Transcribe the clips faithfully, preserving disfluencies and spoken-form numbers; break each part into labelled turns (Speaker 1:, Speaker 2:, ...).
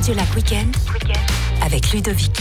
Speaker 1: Radiolac Week-end avec Ludovic.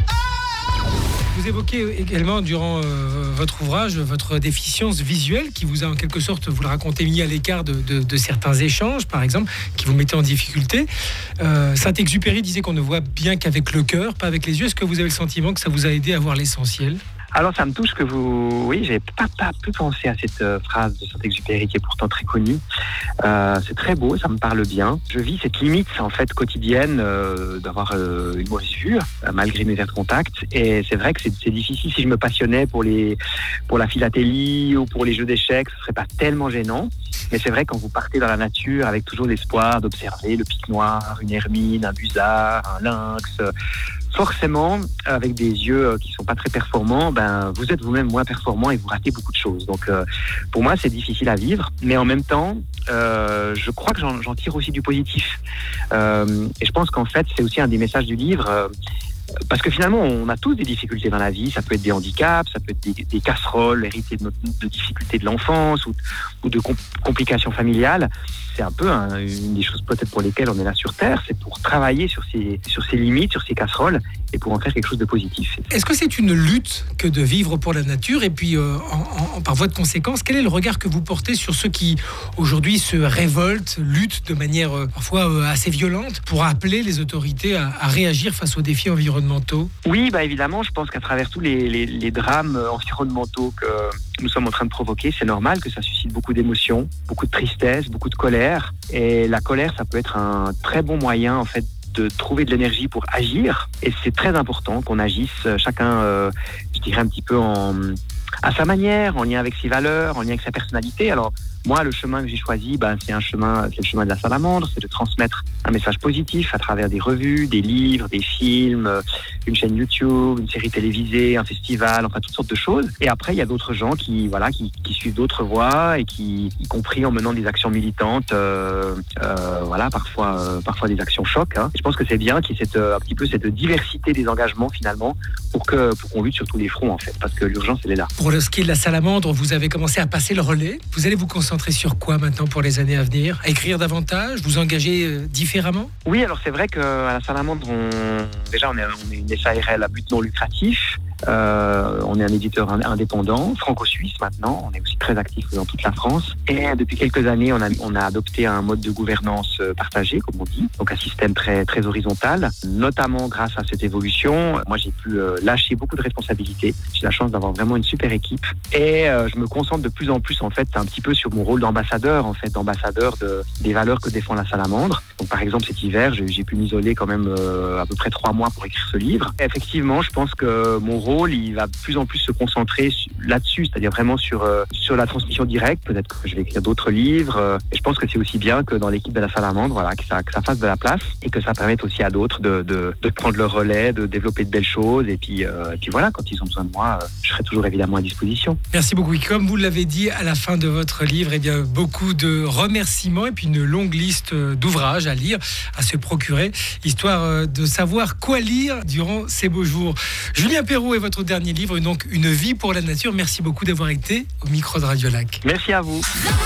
Speaker 2: Vous évoquez également durant euh, votre ouvrage votre déficience visuelle qui vous a en quelque sorte, vous le racontez, mis à l'écart de, de, de certains échanges, par exemple, qui vous mettaient en difficulté. Euh, Saint-Exupéry disait qu'on ne voit bien qu'avec le cœur, pas avec les yeux. Est-ce que vous avez le sentiment que ça vous a aidé à voir l'essentiel ?
Speaker 3: Alors ça me touche que vous... Oui, j'avais pas, pas peu pensé à cette euh, phrase de Saint-Exupéry qui est pourtant très connue. Euh, c'est très beau, ça me parle bien. Je vis cette limite en fait quotidienne euh, d'avoir euh, une mauvaise vue euh, malgré mes verres de contact. Et c'est vrai que c'est, c'est difficile. Si je me passionnais pour les pour la philatélie ou pour les jeux d'échecs, ce serait pas tellement gênant. Mais c'est vrai quand vous partez dans la nature avec toujours l'espoir d'observer le pic noir, une hermine, un busard, un lynx. Euh, forcément, avec des yeux qui sont pas très performants, ben vous êtes vous-même moins performant et vous ratez beaucoup de choses. Donc euh, pour moi, c'est difficile à vivre, mais en même temps, euh, je crois que j'en, j'en tire aussi du positif. Euh, et je pense qu'en fait, c'est aussi un des messages du livre. Euh, Parce que finalement, on a tous des difficultés dans la vie. Ça peut être des handicaps, ça peut être des, des casseroles héritées de, notre, de difficultés de l'enfance ou, ou de com- complications familiales. C'est un peu hein, une des choses peut-être pour lesquelles on est là sur Terre. C'est pour travailler sur ces, sur ces limites, sur ces casseroles et pour en faire quelque chose de positif.
Speaker 2: Est-ce que c'est une lutte que de vivre pour la nature ? Et puis, euh, en, en, par voie de conséquence, quel est le regard que vous portez sur ceux qui, aujourd'hui, se révoltent, luttent de manière euh, parfois euh, assez violente pour appeler les autorités à, à réagir face aux défis environnementaux ?
Speaker 3: Oui, bah évidemment, je pense qu'à travers tous les, les, les drames environnementaux que nous sommes en train de provoquer, c'est normal que ça suscite beaucoup d'émotions, beaucoup de tristesse, beaucoup de colère. Et la colère, ça peut être un très bon moyen, en fait, de trouver de l'énergie pour agir. Et c'est très important qu'on agisse chacun, euh, je dirais, un petit peu en, à sa manière, en lien avec ses valeurs, en lien avec sa personnalité. Alors, moi, le chemin que j'ai choisi, ben, c'est un chemin, c'est le chemin de la salamandre, c'est de transmettre un message positif à travers des revues, des livres, des films, une chaîne YouTube, une série télévisée, un festival, enfin toutes sortes de choses. Et après, il y a d'autres gens qui, voilà, qui, qui suivent d'autres voies et qui, y compris en menant des actions militantes, euh, euh, voilà, parfois, euh, parfois des actions chocs. Hein. Et je pense que c'est bien qu'il y ait cette, un petit peu cette diversité des engagements finalement pour que, pour qu'on lutte sur tous les fronts en fait, parce que l'urgence elle est là.
Speaker 2: Pour ce qui est de la salamandre, vous avez commencé à passer le relais. Vous allez vous concentrer sur quoi maintenant pour les années à venir ? À écrire davantage ? Vous engager euh, différemment ?
Speaker 3: Oui, alors c'est vrai qu'à la Salamandre, on... déjà on est, on est une S A R L à but non lucratif. Euh, on est un éditeur indépendant, franco-suisse maintenant. On est aussi très actif dans toute la France. Et depuis quelques années, on a, on a adopté un mode de gouvernance partagé, comme on dit, donc un système très, très horizontal. Notamment grâce à cette évolution, moi j'ai pu euh, lâcher beaucoup de responsabilités. J'ai la chance d'avoir vraiment une super équipe. Et euh, je me concentre de plus en plus en fait un petit peu sur mon rôle d'ambassadeur, en fait, d'ambassadeur de, des valeurs que défend la Salamandre. Donc par exemple cet hiver, j'ai, j'ai pu m'isoler quand même euh, à peu près trois mois pour écrire ce livre. Et effectivement, je pense que mon rôle, il va de plus en plus se concentrer là-dessus, c'est-à-dire vraiment sur, euh, sur la transmission directe. Peut-être que je vais écrire d'autres livres. Euh, et je pense que c'est aussi bien que dans l'équipe de la Salamandre, voilà, que ça, que ça fasse de la place et que ça permette aussi à d'autres de, de, de prendre le relais, de développer de belles choses. Et puis, euh, et puis voilà, quand ils ont besoin de moi, euh, je serai toujours évidemment à disposition.
Speaker 2: Merci beaucoup. Comme vous l'avez dit à la fin de votre livre, eh bien, beaucoup de remerciements et puis une longue liste d'ouvrages à lire, à se procurer, histoire de savoir quoi lire durant ces beaux jours. Julien Perrault est votre dernier livre, donc Une vie pour la nature. Merci beaucoup d'avoir été au micro de Radiolac.
Speaker 3: Merci à vous.